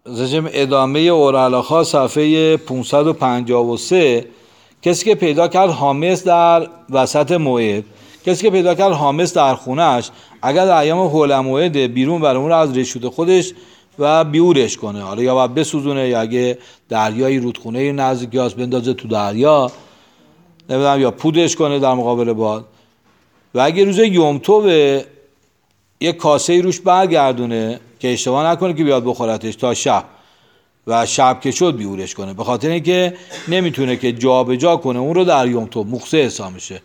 رژم ادامه اورالاخا صفحه 553. کسی که پیدا کرد حامس در وسط موعد، کسی که پیدا کرد حامس در خونش، اگر در ایام حول موعد بیرون بر اون رو از رشود خودش و بیورش کنه، حالا یا باید بسوزونه، یا اگه دریایی رودخونه نزدیکی هست بندازه تو دریا، نمیدونم، یا پودش کنه در مقابل باد. و اگه روز یوم توه یک کاسه روش برگردونه که اشتباه نکنه که بیاد بخورتش تا شب، و شب که شد بیورش کنه، به خاطر اینکه نمیتونه که جا به جا کنه اون رو در یوم تو مخصه حساب میشه.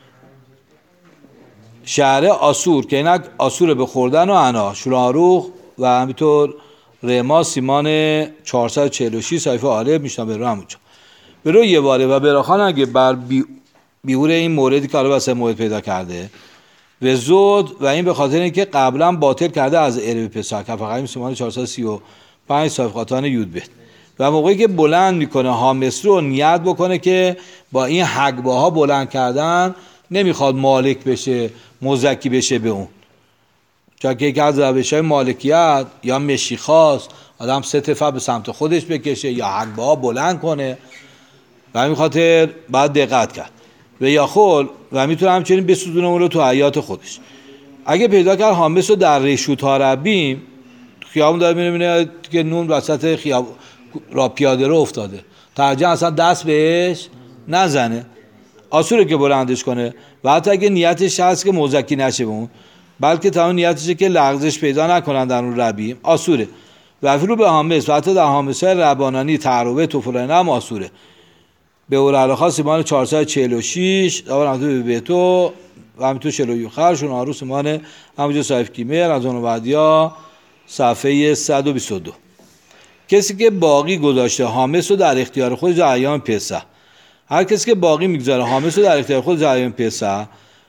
شهر آسور که اینک آسور به خوردن و عنا، شلاروخ و همینطور رما سیمان 446 صحیفه آله میشن به رو همونجا به رو یه باره. و براخان اگه بر بیور این موردی که حالا واسه موعد پیدا کرده و زود، و این به خاطر اینکه قبلا باطل کرده از عرب پسح که فقط سیمان 435 صحیفه خاطان یود بید، و موقعی که بلند میکنه حامس رو نیت بکنه که با این حقباها بلند کردن نمیخواد مالک بشه، مزکی بشه به اون، چون که یکی از روش‌های مالکیت یا مشیخاست آدم سه تفه به سمت خودش بکشه یا حقباها بلند کنه، و همین خاطر باید دقت کرد. و یا خول و میتونه همچنین بسوزونه اون رو تو حیات خودش. اگه پیدا کرد حامس رو در ریشوت ها ربیم، خیابون داره میبینه که نون وسط خیابون را پیاده رو افتاده، ترجیح اصلا دست بهش نزنه، آسوره که بلندش کنه. و حتی اگه نیتش هست که موزکی نشه به اون، بلکه تمام نیتشه که لغزش پیدا نکنن در اون ربیم، آسوره. و افلو به حامس و حتی در حامس‌های ربانانی تعروت و فلان هم آسوره. به اورالاخا سیمان 446 داور همونطور به بیتو و همینطور شلویو خرشون آروس سیمان همونجا صحیف کیمر از اون بعدیا صفحه 122. کسی که باقی گذاشته حامس رو در اختیار خود در ایام پسح، هر کسی که باقی میگذاره حامس رو در اختیار خود در ایام پسح،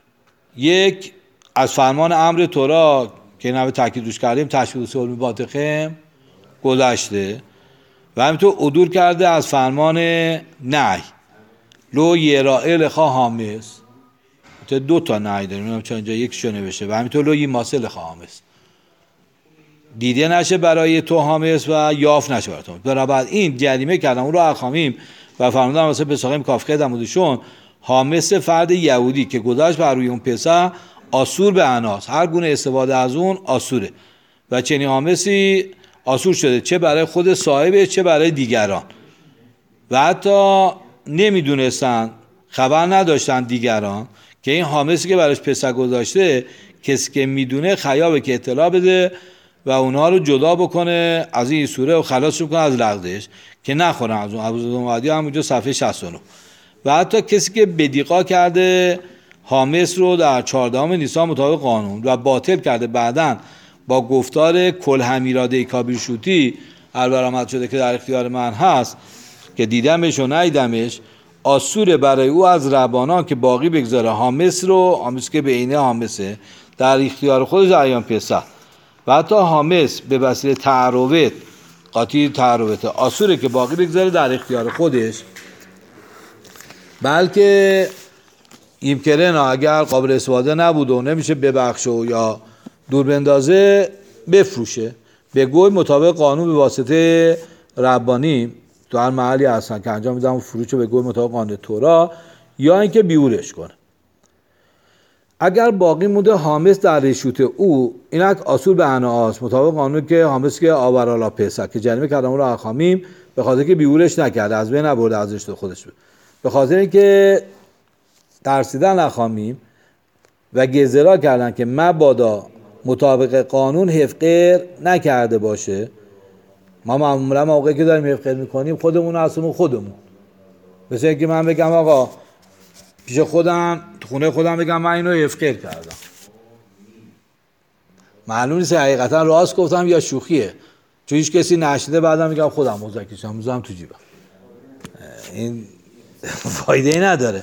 یک از فرمان امر تورا که این همه تاکید روش کردیم تشبیه سلم باطخم گذشته، و همینطور عدول کرده از فرمان نهی لو یرائه لخا حامس، دو تا نهی داریم چون اینجا یکیشو نوشته، و همینطور لو یماسه لخا حامس، دیده نشه برای تو حامس و یاف نشه برای تو. برای این جریمه کردن اون رو اخامیم و فرمودن واسه پساقیم کافکه دمودشون حامس فرد یهودی که گذاشت بر روی اون پسح آسور به عناس، هر گونه استفاده از اون آسوره، و چنین حامسی آسور شده چه برای خود صاحبش چه برای دیگران. و حتی نمیدونستن، خبر نداشتن دیگران که این حامسی که براش پسح گذاشته، کسی که میدونه خیابه که اطلاع بده و اونها رو جدا بکنه از این سوره و خلاص بکنه از لغزش که نخورن از اون. ابوذر معدی همونجا صفحه 69. و حتی کسی که بدیقا کرده حامس رو در 14 نیسان مطابق قانون و باطل کرده بعداً با گفتار کل همیراده کابیر شوتی برآمد شده که در اختیار من هست که دیدمش و ندیدمش، آسور برای او از ربانان که باقی بگذاره حامس رو، حامس که به عینه حامسه، در اختیار خودش ایام پسح، و حتی حامس به وسیله تعروت قاطی تعروت آسوره که باقی بگذاره در اختیار خودش، بلکه ایمکنه نه اگر قابل استفاده نبود و نمیشه ببخشه و یا دور بندازه بفروشه به گوی مطابق قانون به واسطه ربانی تو هر محلی هستن که انجام میدن فروش به گوی مطابق قانون تورا، یا اینکه بیورش کنه. اگر باقی مونده حامس در ریشوت او، اینک آسور به عناس مطابق قانون که حامس که آورالا پسح که جریمه کردن اون رو اخامیم به خاطر که بیورش نکرده، از بین نبرده ازش تو خودش به خاطر اینکه ترسیدن اخامیم و گزرا کردن که مبادا مطابق قانون حفقر نکرده باشه. ما معمولا موقعی که داریم حفقر میکنیم خودمون هستیم و خودمون، مثل اینکه من بگم آقا پیش خودم تو خونه خودم بگم من اینو حفقر کردم، معلوم نیست حقیقتا راست گفتم یا شوخیه، چون هیچ کسی نشنیده بعدم میگم خودم مزکیشم میذارم تو جیبم، این فایده ای نداره.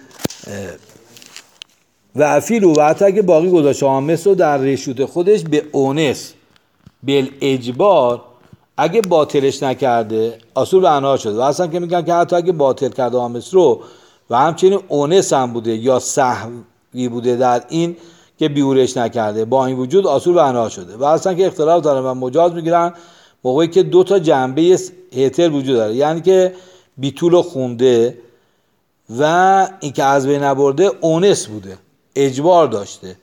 و افیلو و حتی اگه باقی گذاشته حامس رو در ریشوت خودش به اونس بالاجبار اگه باطلش نکرده آسور به عناها شده، و اصلا که میگن که حتی اگه باطل کرده حامس رو و همچنین اونس هم بوده یا سهوی بوده در این که بیورش نکرده، با این وجود آسور به عناها شده، و اصلا که اختلاف دارن و مجاز میگیرن موقعی که دو تا جنبه هتر وجود داره، یعنی که بیتول خونده و این که از بین نبرده اونس بوده، اجبار داشته.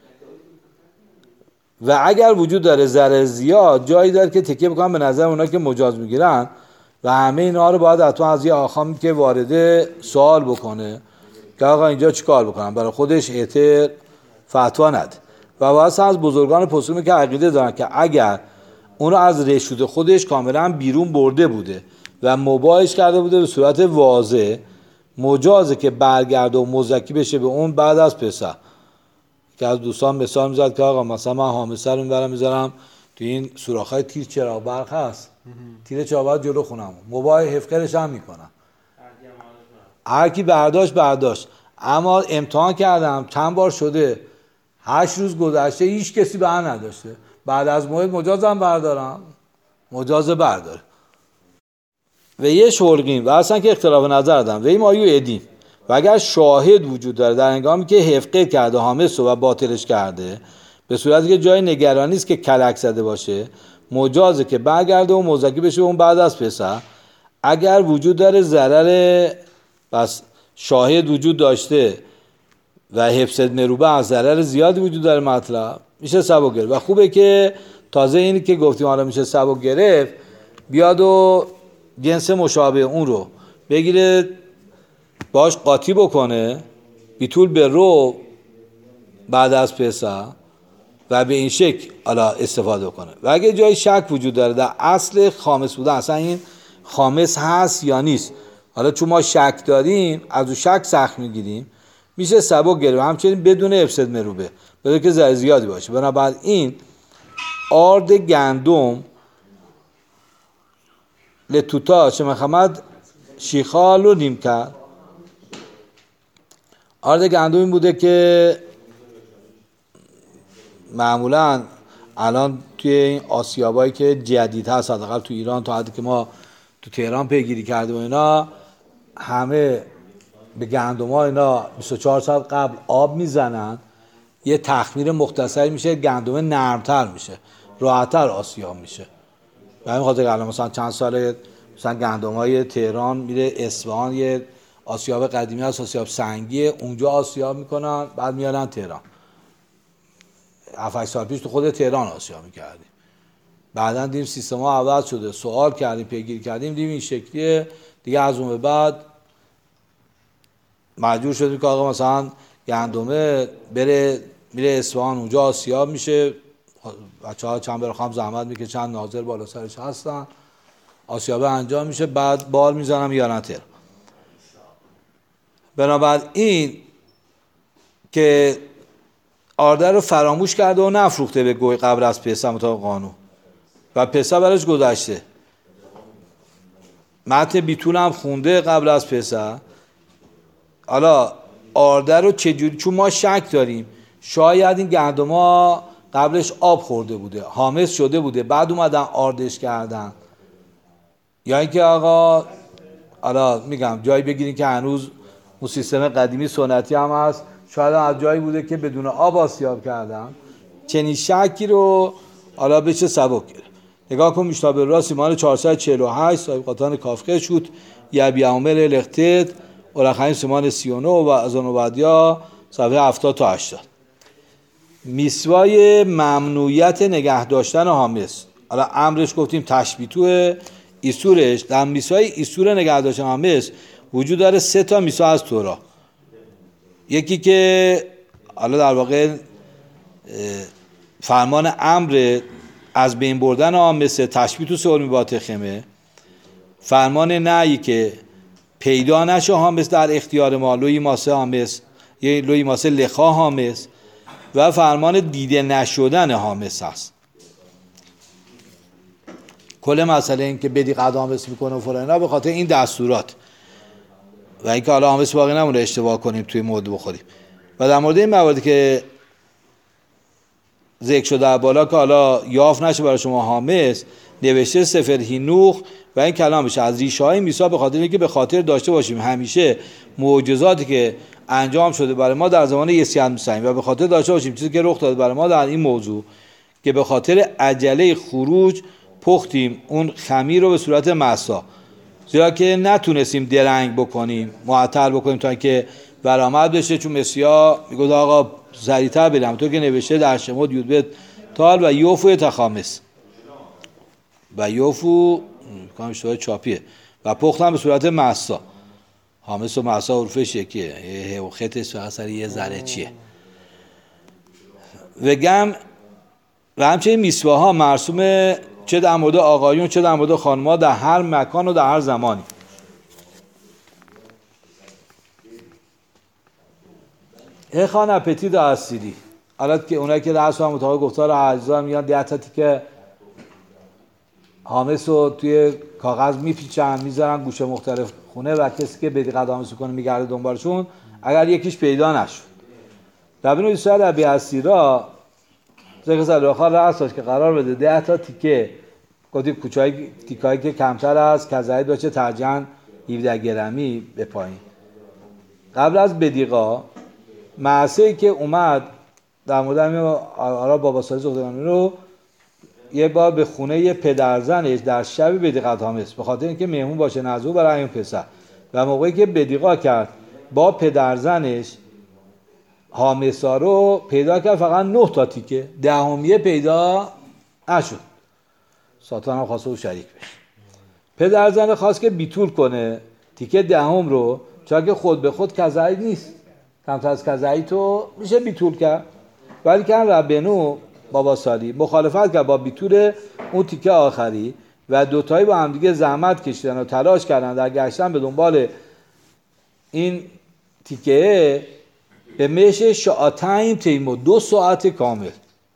و اگر وجود داره ضرر زیاد، جایی داره که تکیه بکنن به نظر اونا که مجاز میگیرن و همه اینا رو باید حتما از یه آخامی که وارده سوال بکنه که آقا اینجا چیکار بکنم، برای خودش اعتر فتوا نده. و واسه از بزرگان پسومی که عقیده دارن که اگر اون رو از رشود خودش کاملا بیرون برده بوده و مباحش کرده بوده به صورت واضح، مجازه که برگرده و مزکی بشه به اون بعد از پسر. که از دوستان مثال میزد که آقا مثلا من حامسه رو میذارم تو این سوراخ‌های تیر چراغ برق هست، تیر چراغ برق جلو خونم، موبایل حفظش هم میکنم، هر کی برداشت. اما امتحان کردم چند بار شده 8 روز گذشته هیچ کسی بر نداشته، بعد از موعد مجازم بردارم، مجاز برداره. و یه شلقیم و اصلا که اختلاف نظر دارم و این مایو ادیم و اگر شاهد وجود داره در هنگامی که حفقه کرده حامس و باطلش کرده به صورتی که جای نگرانی است که کلک زده باشه، مجازه که برگرده و مزکی بشه اون بعد از پسر. اگر وجود داره ضرر، پس شاهد وجود داشته و حفظ مروبه از ضرر زیادی وجود داره، مطلب میشه سبک گرفت. و خوبه که تازه اینی که گفتیم حالا میشه سبک گرفت، بیاد و جنس مشابه اون رو بگیره باش قاطی بکنه بیتول به رو بعد از پسر و به این شکل حالا استفاده کنه. و اگه جای شک وجود داره در اصل خامس بودن، اصلا این خامس هست یا نیست، حالا چون ما شک داریم از اون شک سخت میگیریم، میشه سبک گرفت، همچنین بدون افساد مروبه، بدون که ضرر زیادی باشه. بنابراین آرد گندم لتوتا چه محمد شیخال رو نیم کرد. آرد گندم این بوده که معمولا الان توی این آسیابایی که جدید هست، حداقل تو ایران تا حدی که ما تو تهران پیگیری کردیم و اینا، همه به گندم ها اینا 24 ساعت قبل آب میزنن، یه تخمیر مختصری میشه، گندم نرمتر میشه، راحت‌تر آسیاب میشه. به همین خاطر الان مثلا چند سال مثلا گندم های تهران میره اصفهان، یه آسیاب قدیمی هست، آسیاب سنگی، اونجا آسیاب میکنن بعد میارن تهران. 7-8 سال پیش تو خود تهران آسیاب میکردیم، بعدن دیدیم سیستم ها عوض شده، سوال کردیم، پیگیری کردیم، دیدیم این شکلیه دیگه. از اون به بعد مجبور شدیم که آقا مثلا گندمه میره اصفهان، اونجا آسیاب میشه، بچه‌ها چند برخوام زحمت میکشه، چند ناظر بالا سرش هستن، آسیابه انجام میشه، بعد بال میزنم میارن تهران. بنابراین که آرده رو فراموش کرده و نفروخته به گوی قبل از پسر مطابق قانون و پسر براش گذشته، متن بیتون هم خونده قبل از پسر. حالا آرده رو چجوری، چون ما شک داریم شاید این گندم ها قبلش آب خورده بوده، حامض شده بوده، بعد اومدن آردش کردن، یا اینکه آقا حالا میگم جایی بگیریم که هنوز اون سیستم قدیمی سنتی هم هست، شاید از جایی بوده که بدون آب آسیاب کردن. چنین شکی رو حالا بشه سبک گرفت. نگاه کن مشتبه راست ایمان 448 صاحب قطان کافقه شد یبی عمل لختت اولخین سیمان 39 و از اون بعدیا صفحه 70 تا 80. میسوای ممنوعیت نگه داشتن حامض، حالا امرش گفتیم تشبیتو، ایسورش در میسوای ایسور نگه داشتن حامض وجود داره 3 تا میسوا از تورا. یکی که حالا در واقع فرمان امر از بین بردن حامض تشبیتو سورمی باتخمه، فرمان نهی که پیدا نشه حامض در اختیار ما، لوی ماسه حامض یا لوی ماسه لخا حامض، و فرمان دیده نشدن حامض هست. کل مسئله این که بدی قد حامض میکنه و فلان به خاطر این دستورات و اینکه حالا حامض باقی نمونه اشتباه کنیم توی مورد بخوریم. و در مورد این مواردی که ذکر شده در بالا که حالا یافت نشه برای شما حامض، نوشته سفر هینوخ و این کلام بشه از ریشه های میثاق، به خاطر اینکه به خاطر داشته باشیم همیشه معجزاتی که انجام شده برای ما در زمان یسیان میسیم و به خاطر داشته باشیم چیزی که رخ داده برای ما در این موضوع که به خاطر عجله خروج پختیم اون خمیر رو به صورت مسا، زیرا که نتونستیم درنگ بکنیم معطل بکنیم تا اینکه برآمد بشه، چون مسیحا میگه آقا سریعتر بریم تو که نوشته در شمود یودبت تال و یوفو تخامس و یوفو کام اشتباه چاپیه و پختم به صورت مسا. حامس و مسا حروفش یکیه، ه و خطش فقط سر یه ذره چیه. و همچنین میسواها مرسومه چه در مورد آقایون چه در مورد خانم‌ها در هر مکان و در هر زمانی. اخوان اپتید اسیدی، البته که اونایی که درس هم مطابق گفتار اجزا میان 10 تا تیکه حامس رو توی کاغذ میپیچن میذارن گوشه مختلف خونه و کسی که بدقت حامس کنه میگرده دنبالشون، اگر یکیش پیدا نشد. ربین اسرائیل ابی اسیرا ذکر سال آخر راست داشت که قرار بده 10 تا تیکه گفتی کوچای تیکایی که کمتر از کذایت باشه ترجماً 17 گرمی به پایین. قبل از بدیقا معصی که اومد در مورد آرا بابا سالی زغدگانی رو یه بار به خونه یه پدرزنش در شب بدیقت حامس به خاطر اینکه مهمون باشه نزدیک برای این پسر و موقعی که بدیقا کرد با پدرزنش حامسا رو پیدا کرد فقط 9 تا تیکه، دهمیه پیدا نشد. ساتان هم خواسته او شریک بشه. پدرزن خواست که بیتول کنه تیکه دهم رو، چون که خود به خود کذایی نیست، کمتر از کذایی تو میشه بیتول کرد، ولی که ربنو بابا سالی مخالفت کرد با بیتول اون تیکه آخری و دوتایی با هم دیگه زحمت کشیدن و تلاش کردن در گشتن به دنبال این تیکه به میشه شاعتین تیمو 2 ساعت کامل.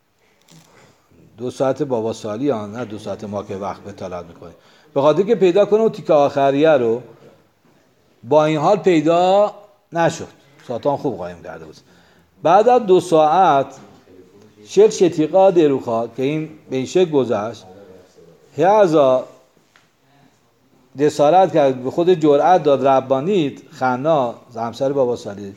2 ساعت بابا سالی ها، نه 2 ساعت ما که وقت به طلب میکنیم، به خاطر که پیدا کنه اون تیکه آخریه رو. با این حال پیدا نشد، ساتان خوب قایم کرده بود. بعد از 2 ساعت شل شتیقا دروخا که این به این شکل گذشت، هزا جسارت کرد به خود جرأت داد ربانیت خنا همسر بابا سالی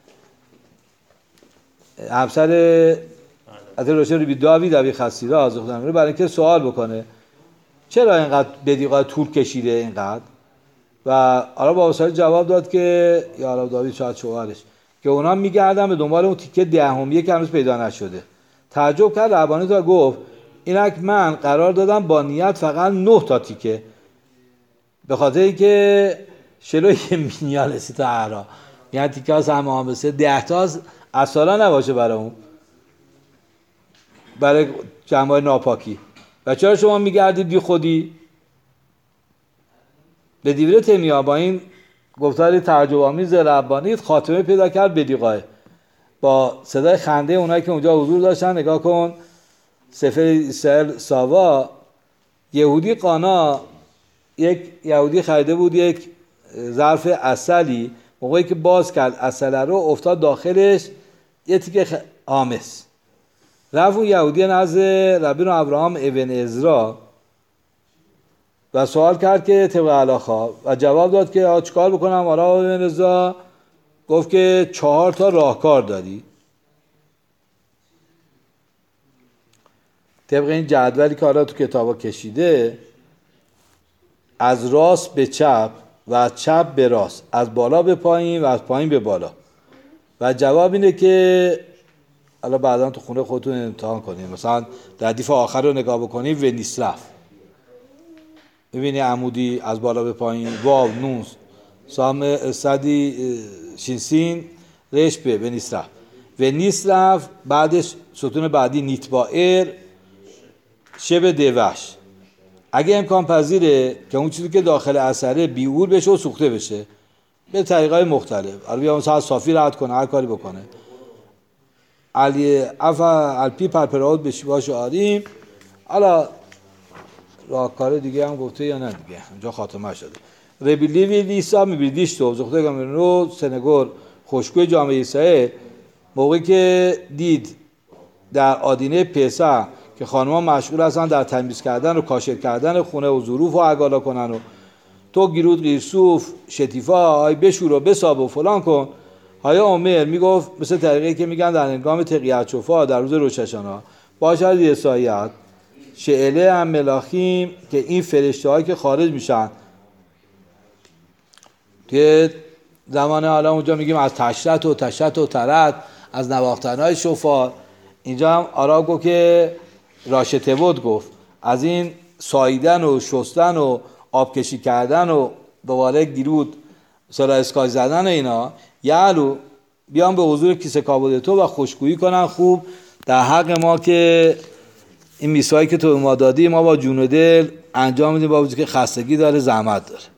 همسر از روشن روی داوید ابی خسیرا از خودم رو برای اینکه سوال بکنه چرا اینقدر بدیقا طول کشیده اینقدر. و آرا بابا سالی جواب داد که یا آرا داوید شاید شوهرش که اونا میگردن به دنبال اون تیکه دهمیه که هنوز پیدا نشده. تعجب کرد ربانی تا گفت اینک من قرار دادم با نیت فقط 9 تا تیکه، به خاطر اینکه شلوی مینیالسی تا عرا یعنی تیکه هاست همه هم بسه 10 تا اصلا نباشه برای اون، برای جمعه ناپاکی. و چرا شما میگردید بی خودی؟ به دیوره تیمیا با این گفتار تعجب آمیز ربانی خاتمه پیدا کرد بدیقاه. با صدای خنده اونایی که اونجا حضور داشتن نگاه کن، سفر اسرائیل ساوا یهودی قانا، یک یهودی خریده بود یک ظرف عسلی، موقعی که باز کرد عسل رو افتاد داخلش یه تیکه آمس. رفت اون یهودی نزد ربین ابراهام ابن عزرا و سوال کرد که طبق علاخا و جواب داد که چیکار بکنم. آرا ابن عزرا گفت که 4 تا راهکار داری. طبق این جدولی که حالا تو کتابا کشیده، از راست به چپ و از چپ به راست، از بالا به پایین و از پایین به بالا. و جواب اینه که حالا بعدا تو خونه خودتون امتحان کنید، مثلا در دیف آخر رو نگاه بکنید و نیسرف می‌بینی عمودی از بالا به پایین، واو نون سام صدی شینسین رش به نیسرف و نیسرف بعدش ستون بعدی نیت با ایر شب دوش. اگه امکان پذیره که اون چیزی که داخل اثره بیور بشه و سوخته بشه به طریقای مختلف، البته مثلا صافی رد کنه هر کاری بکنه، علی الپی پرپراود بشی باشه آریم. حالا راهکار دیگه هم گفته یا نه دیگه اونجا خاتمه شده. ربیلی لیسا میبیدیش تو زخته گامرو سنگور خوشگوی جامعه ایسای موقعی که دید در آدینه پسح که خانم‌ها مشغول هستن در تمیز کردن و کاشر کردن خونه و ظروف و عگالا کنن و تو گیرود قیرسوف شتیفا های بشور و بساب و فلان کن. های عمر میگفت مثل طریقی که میگن در هنگام تقیت شفا در روز روز هاشانا باشد یساییت شعله هم ملاخیم که این فرشته هایی که خارج میشن که زمان حالا اونجا میگیم از تشرت و ترت، از نواختنهای شفار. اینجا هم آرا گفت که راشته بود گفت از این ساییدن و شستن و آبکشی کردن و دوباره گیرود سرا اسکاش زدن اینا یعلو بیان به حضور کیسه کابود تو و خوشگویی کنن خوب در حق ما که این میسایی که تو ما دادی ما با جون و دل انجام میدیم با وجود که خستگی داره زحمت داره.